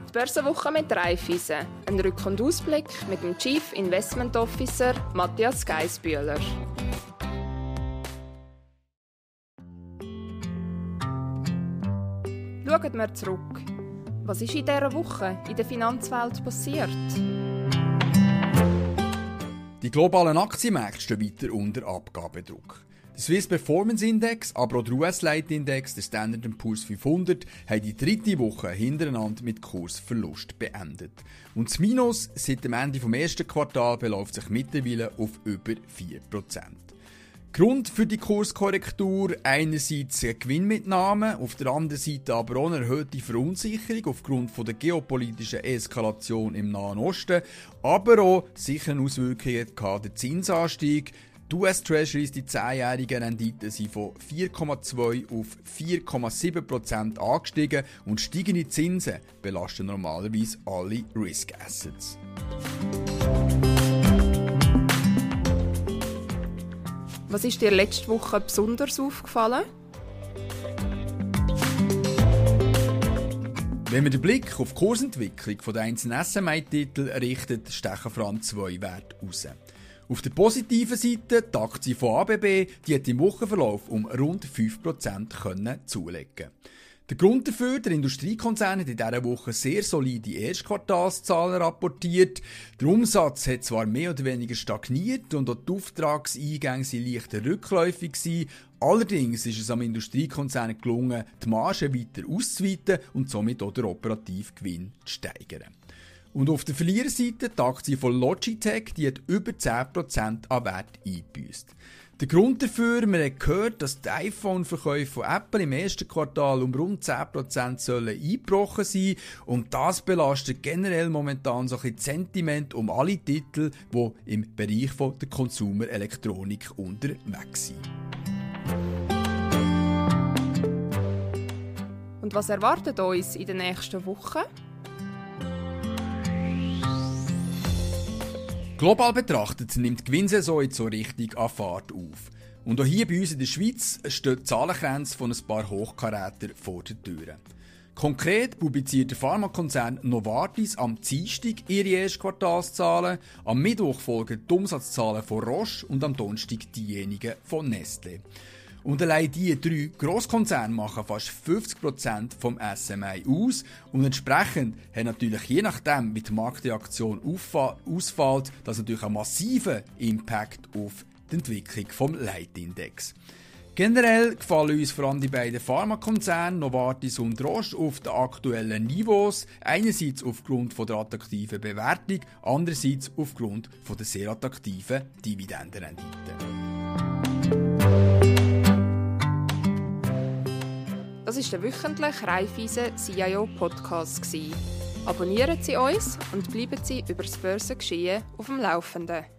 Die Börsenwoche mit Raiffeisen. Ein Rück- und Ausblick mit dem Chief Investment Officer Matthias Geissbühler. Schauen wir zurück. Was ist in dieser Woche in der Finanzwelt passiert? Die globalen Aktienmärkte stehen weiter unter Abgabedruck. Der Swiss Performance Index, aber auch der US-Leitindex, der Standard & Poor's 500, haben die dritte Woche hintereinander mit Kursverlust beendet. Und das Minus seit dem Ende des ersten Quartals beläuft sich mittlerweile auf über 4%. Grund für die Kurskorrektur einerseits eine Gewinnmitnahme, auf der anderen Seite aber auch eine erhöhte Verunsicherung aufgrund von der geopolitischen Eskalation im Nahen Osten, aber auch sicher Auswirkungen der Zinsanstieg. Die US-Treasuries, die 10-jährigen Renditen, sind von 4,2 auf 4,7% angestiegen und steigende Zinsen belasten normalerweise alle Risk Assets. Was ist dir letzte Woche besonders aufgefallen? Wenn man den Blick auf die Kursentwicklung der einzelnen SMI-Titel richtet, stechen vor allem zwei Werte heraus. Auf der positiven Seite, die Aktie von ABB, die hat im Wochenverlauf um rund 5% zulegen. Der Grund dafür, der Industriekonzern hat in dieser Woche sehr solide Erstquartalszahlen rapportiert. Der Umsatz hat zwar mehr oder weniger stagniert und auch die Auftragseingänge sind leicht rückläufig gewesen. Allerdings ist es am Industriekonzern gelungen, die Marge weiter auszuweiten und somit auch den operativen Gewinn zu steigern. Und auf der Verliererseite, die Aktie von Logitech, die hat über 10% an Wert eingebüßt. Der Grund dafür, wir haben gehört, dass die iPhone-Verkäufe von Apple im ersten Quartal um rund 10% eingebrochen sein und das belastet generell momentan so ein bisschen Sentiment um alle Titel, die im Bereich von der Konsumerelektronik unterwegs sind. Und was erwartet uns in den nächsten Wochen? Global betrachtet nimmt die Gewinnsaison jetzt so richtig an Fahrt auf. Und auch hier bei uns in der Schweiz steht die Zahlenkränze von ein paar Hochkaräter vor der Tür. Konkret publiziert der Pharmakonzern Novartis am Dienstag ihre Erstquartalszahlen, am Mittwoch folgen die Umsatzzahlen von Roche und am Donnerstag diejenigen von Nestlé. Und allein diese drei Grosskonzerne machen fast 50% vom SMI aus und entsprechend haben natürlich je nachdem, wie die Marktreaktion ausfällt, das natürlich einen massiven Impact auf die Entwicklung vom Leitindex. Generell gefallen uns vor allem die beiden Pharmakonzerne Novartis und Roche auf den aktuellen Niveaus, einerseits aufgrund von der attraktiven Bewertung, andererseits aufgrund von der sehr attraktiven Dividendenrendite. Das war der wöchentliche Raiffeisen CIO Podcast. Abonnieren Sie uns und bleiben Sie über das Börsengeschehen auf dem Laufenden.